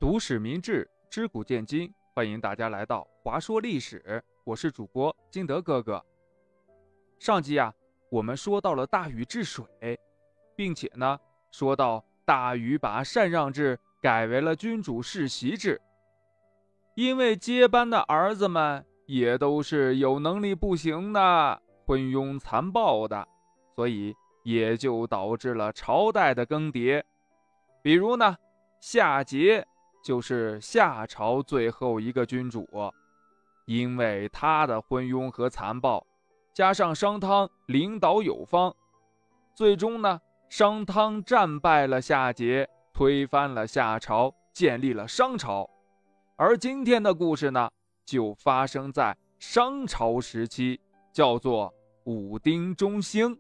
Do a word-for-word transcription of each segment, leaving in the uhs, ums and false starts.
读史明智，知古见今，欢迎大家来到华说历史，我是主播金德哥哥。上集啊，我们说到了大禹治水，并且呢，说到大禹把禅让制改为了君主世袭制。因为接班的儿子们也都是有能力不行的，昏庸残暴的，所以也就导致了朝代的更迭。比如呢，夏桀就是夏朝最后一个君主，因为他的昏庸和残暴，加上商汤领导有方，最终呢，商汤战败了夏桀，推翻了夏朝，建立了商朝。而今天的故事呢，就发生在商朝时期，叫做武丁中兴。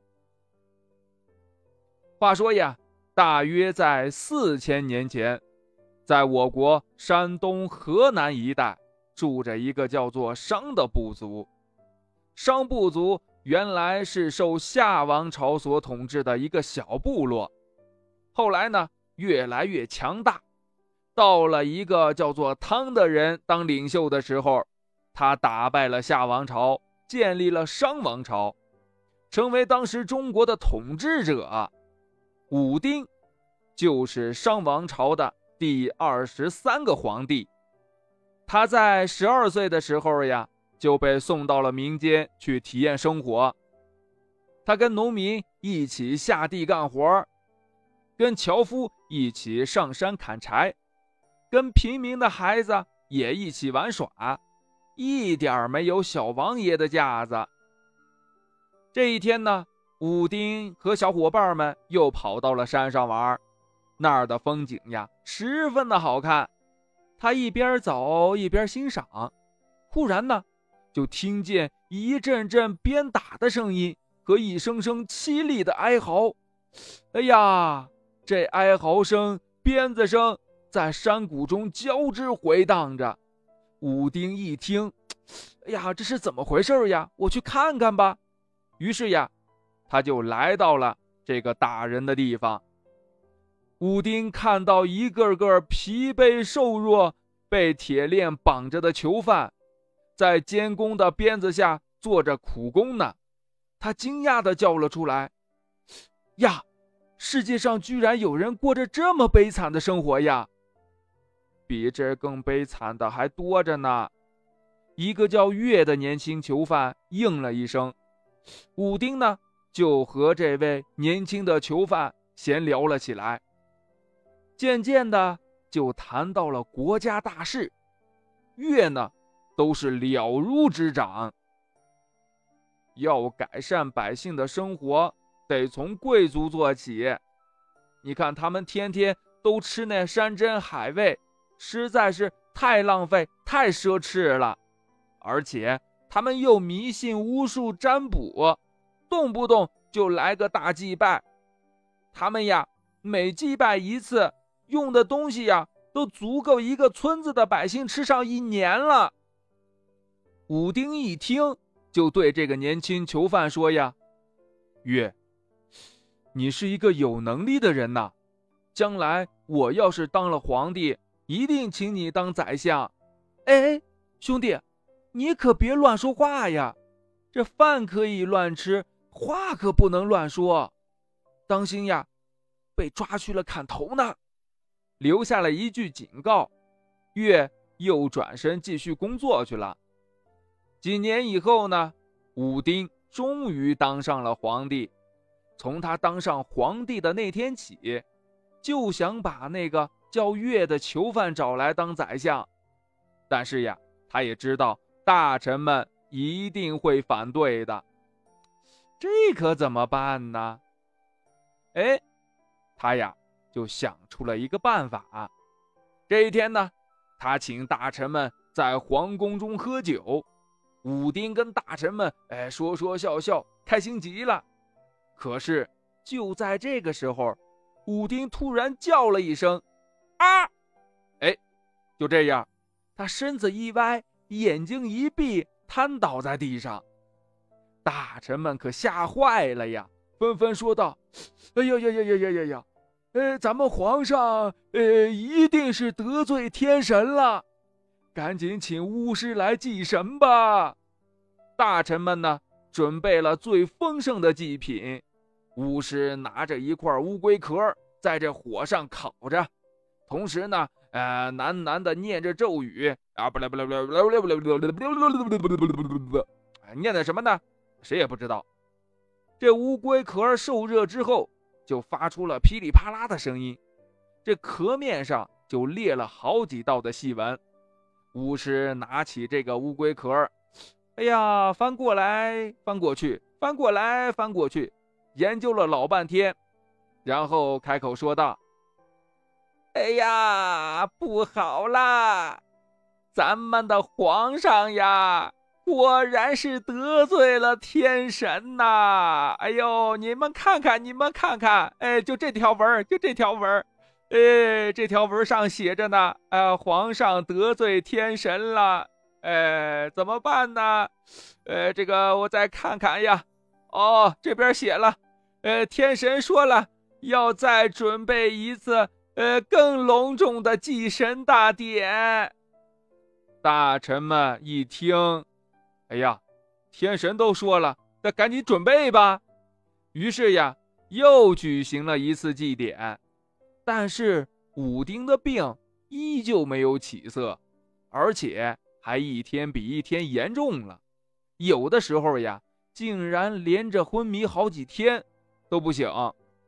话说呀，大约在四千年前，在我国山东、河南一带住着一个叫做商的部族。商部族原来是受夏王朝所统治的一个小部落，后来呢，越来越强大。到了一个叫做汤的人当领袖的时候，他打败了夏王朝，建立了商王朝，成为当时中国的统治者。武丁就是商王朝的第二十三个皇帝。他在十二岁的时候呀，就被送到了民间去体验生活。他跟农民一起下地干活，跟樵夫一起上山砍柴，跟平民的孩子也一起玩耍，一点没有小王爷的架子。这一天呢，武丁和小伙伴们又跑到了山上玩，那儿的风景呀，十分的好看。他一边走一边欣赏，忽然呢，就听见一阵阵鞭打的声音和一声声凄厉的哀嚎。哎呀，这哀嚎声、鞭子声在山谷中交织回荡着。武丁一听，哎呀，这是怎么回事呀？我去看看吧。于是呀，他就来到了这个打人的地方。武丁看到一个个疲惫瘦弱、被铁链绑着的囚犯，在监工的鞭子下做着苦工呢。他惊讶地叫了出来：呀，世界上居然有人过着这么悲惨的生活呀！比这更悲惨的还多着呢。一个叫岳的年轻囚犯应了一声，武丁呢，就和这位年轻的囚犯闲聊了起来。渐渐的就谈到了国家大事，岳呢都是了如指掌。要改善百姓的生活，得从贵族做起。你看他们天天都吃那山珍海味，实在是太浪费、太奢侈了。而且他们又迷信巫术占卜，动不动就来个大祭拜。他们呀，每祭拜一次，用的东西呀，都足够一个村子的百姓吃上一年了。武丁一听，就对这个年轻囚犯说呀：岳，你是一个有能力的人呐，将来我要是当了皇帝，一定请你当宰相。哎，兄弟，你可别乱说话呀，这饭可以乱吃，话可不能乱说，当心呀，被抓去了砍头呢。留下了一句警告，岳又转身继续工作去了。几年以后呢，武丁终于当上了皇帝。从他当上皇帝的那天起，就想把那个叫岳的囚犯找来当宰相。但是呀，他也知道大臣们一定会反对的，这可怎么办呢？哎，他呀就想出了一个办法。这一天呢，他请大臣们在皇宫中喝酒，武丁跟大臣们哎说说笑笑，开心极了。可是就在这个时候，武丁突然叫了一声啊！哎，就这样，他身子一歪，眼睛一闭，瘫倒在地上。大臣们可吓坏了呀，纷纷说道：哎呀呀呀呀呀呀呀！ 呃，咱们皇上呃一定是得罪天神了，赶紧请巫师来祭神吧。大臣们呢，准备了最丰盛的祭品。巫师拿着一块乌龟壳，在这火上烤着，同时呢，呃，喃喃地念着咒语啊，不啦不啦不啦不啦不啦不啦不啦不啦，念的什么呢？谁也不知道。这乌龟壳受热之后，就发出了噼里啪啦的声音，这壳面上就裂了好几道的细纹。巫师拿起这个乌龟壳，哎呀，翻过来翻过去，翻过来翻过去，研究了老半天，然后开口说道：哎呀，不好啦，咱们的皇上呀，果然是得罪了天神呐！哎呦，你们看看，你们看看，哎，就这条文，就这条文，哎，这条文上写着呢，呃，皇上得罪天神了，哎，怎么办呢？呃，这个我再看看呀。哦，这边写了，呃，天神说了，要再准备一次，呃，更隆重的祭神大典。大臣们一听，哎呀，天神都说了，那赶紧准备吧。于是呀，又举行了一次祭典。但是武丁的病依旧没有起色，而且还一天比一天严重了。有的时候呀，竟然连着昏迷好几天都不醒。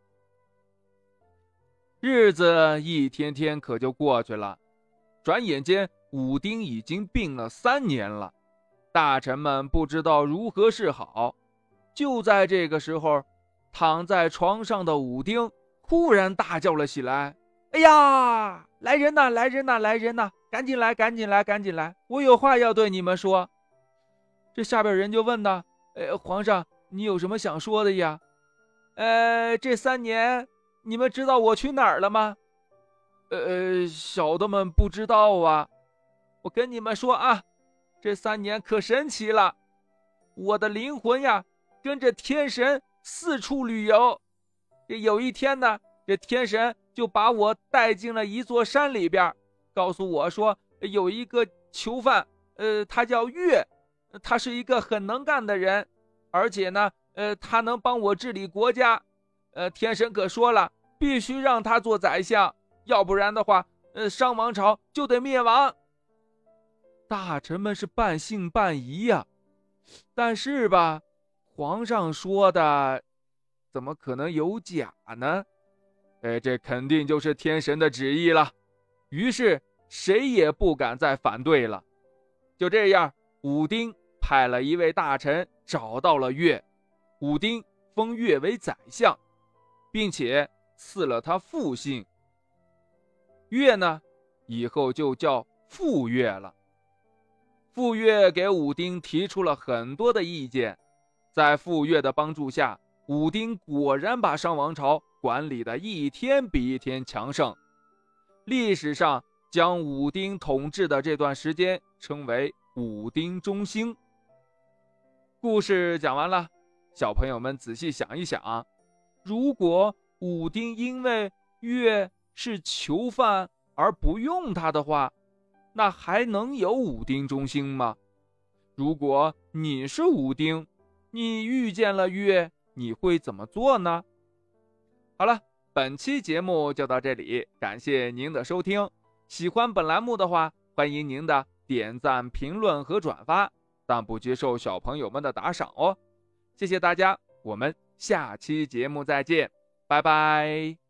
日子一天天可就过去了，转眼间武丁已经病了三年了。大臣们不知道如何是好。就在这个时候，躺在床上的武丁忽然大叫了起来：哎呀，来人呐，来人呐，来人呐，赶紧来，赶紧来，赶紧来，我有话要对你们说。这下边人就问呢：呃，皇上，你有什么想说的呀？呃，这三年你们知道我去哪儿了吗？呃，小的们不知道啊。我跟你们说啊，这三年可神奇了，我的灵魂呀，跟着天神四处旅游。有一天呢，这天神就把我带进了一座山里边，告诉我说有一个囚犯，呃，他叫月，他是一个很能干的人，而且呢，呃，他能帮我治理国家。呃，天神可说了，必须让他做宰相，要不然的话，呃，商王朝就得灭亡。大臣们是半信半疑呀，但是吧，皇上说的怎么可能有假呢？哎，这肯定就是天神的旨意了。于是谁也不敢再反对了。就这样，武丁派了一位大臣找到了月，武丁封月为宰相，并且赐了他父姓。月呢，以后就叫傅月了。傅月给武丁提出了很多的意见，在傅月的帮助下，武丁果然把商王朝管理得一天比一天强盛。历史上将武丁统治的这段时间称为武丁中兴。故事讲完了，小朋友们仔细想一想，如果武丁因为月是囚犯而不用他的话，那还能有武丁中兴吗？如果你是武丁，你遇见了月，你会怎么做呢？好了，本期节目就到这里，感谢您的收听。喜欢本栏目的话，欢迎您的点赞、评论和转发，但不接受小朋友们的打赏哦。谢谢大家，我们下期节目再见，拜拜。